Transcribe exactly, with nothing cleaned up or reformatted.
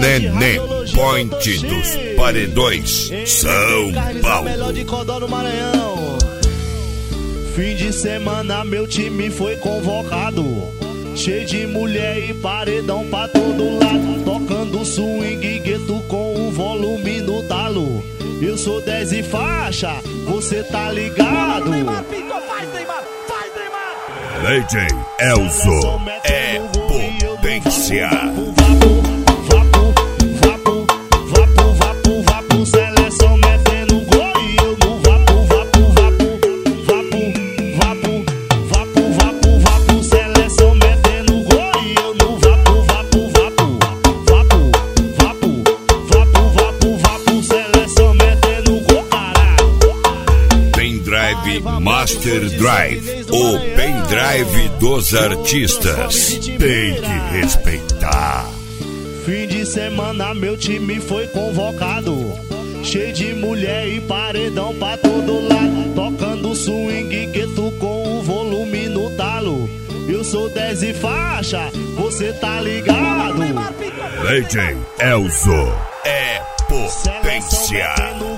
Neném Point dos Paredões, São Paulo. Melhor de Codó no Maranhão. Fim de semana meu time foi convocado, cheio de mulher e paredão pra todo lado, tocando swing gueto com o volume no talo. Eu sou dez e faixa, você tá ligado? D J Elzo é potência. Master Drive, o pendrive dos artistas. Tem que respeitar. Fim de semana meu time foi convocado, cheio de mulher e paredão pra todo lado, tocando swing gueto com o volume no talo. Eu sou dez e faixa, você tá ligado? D J Elzo é potência.